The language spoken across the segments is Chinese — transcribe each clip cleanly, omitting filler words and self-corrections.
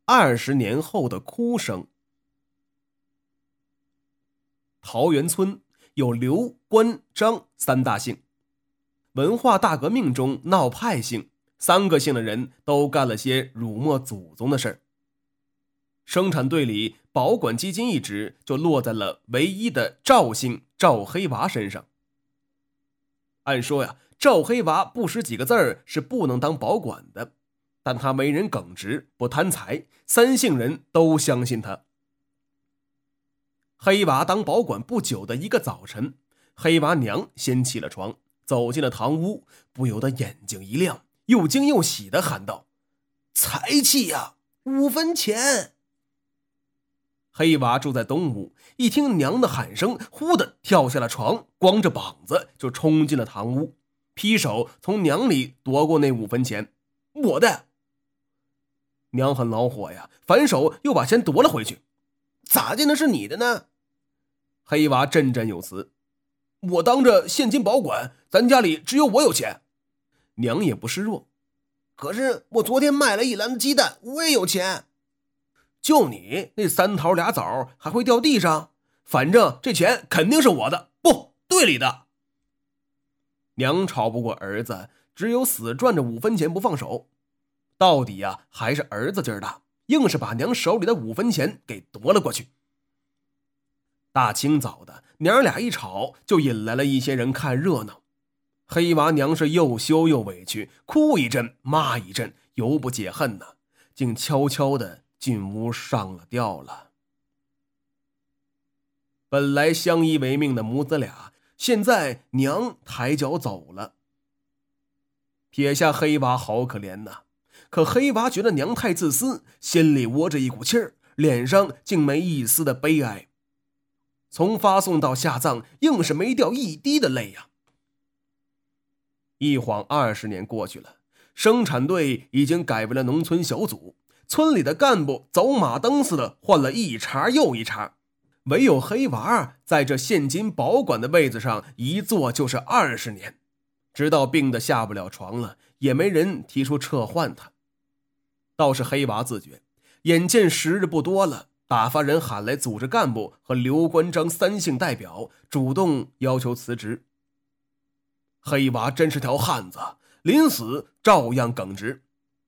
20年后的哭声。桃源村有刘、关、张三大姓。文化大革命中闹派姓，3个姓的人都干了些辱没祖宗的事儿。生产队里保管基金一职就落在了唯一的赵姓赵黑娃身上。按说呀，赵黑娃不识几个字儿是不能当保管的，但他为人耿直，不贪财，3姓人都相信他。黑娃当保管不久的一个早晨，黑娃娘先起了床，走进了堂屋，不由得眼睛一亮，又惊又喜地喊道：“财气呀，5分钱！”黑娃住在东屋，一听娘的喊声，忽地跳下了床，光着膀子就冲进了堂屋，劈手从娘里夺过那5分钱。“我的！”娘很恼火呀，反手又把钱夺了回去。“咋见的是你的呢？”黑娃振振有词：“我当着现金保管，咱家里只有我有钱。”娘也不示弱：“可是我昨天卖了1篮子鸡蛋，我也有钱。”“就你那3桃2枣还会掉地上？反正这钱肯定是我的，不，队里的。”娘吵不过儿子，只有死攥着5分钱不放手。到底呀，还是儿子劲儿大，硬是把娘手里的5分钱给夺了过去。大清早的，娘俩一吵，就引来了一些人看热闹。黑娃娘是又羞又委屈，哭一阵骂一阵，犹不解恨呢，竟悄悄地进屋上了吊了。本来相依为命的母子俩，现在娘抬脚走了。撇下黑娃好可怜呐，可黑娃觉得娘太自私，心里窝着一股气儿，脸上竟没一丝的悲哀。从发送到下葬，硬是没掉一滴的泪呀。一晃20年过去了，生产队已经改为了农村小组，村里的干部走马灯似的换了一茬又一茬，唯有黑娃在这现金保管的位子上一坐就是20年，直到病得下不了床了，也没人提出撤换他。倒是黑娃自觉，眼见时日不多了，打发人喊来组织干部和刘关张3姓代表，主动要求辞职。黑娃真是条汉子，临死照样耿直：“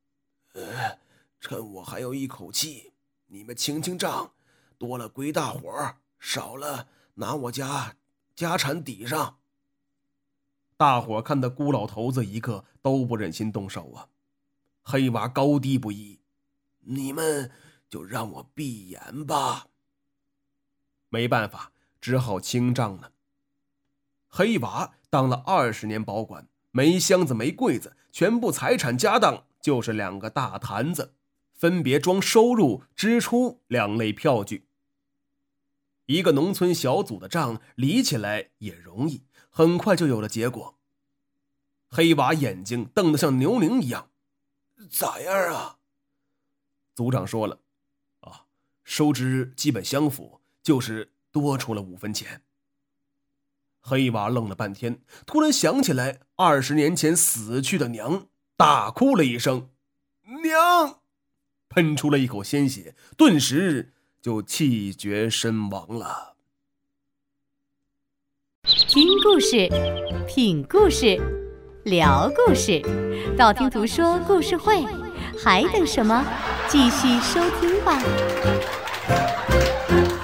趁我还有一口气，你们清清账，多了归大伙，少了拿我家产抵上。”大伙看他孤老头子一个，都不忍心动手啊。黑娃高低不一：“你们就让我闭眼吧。”没办法，只好清账了。黑娃当了20年保管，没箱子没柜子，全部财产家当就是2个大坛子，分别装收入支出2类票据。一个农村小组的账理起来也容易，很快就有了结果。黑娃眼睛瞪得像牛铃一样：“咋样啊？”组长说了：“收支基本相符，就是多出了5分钱。”黑娃愣了半天，突然想起来20年前死去的娘，大哭了一声：“娘！”喷出了一口鲜血，顿时就气绝身亡了。 听故事，品故事，聊故事，道听途说故事会，还等什么？继续收听吧。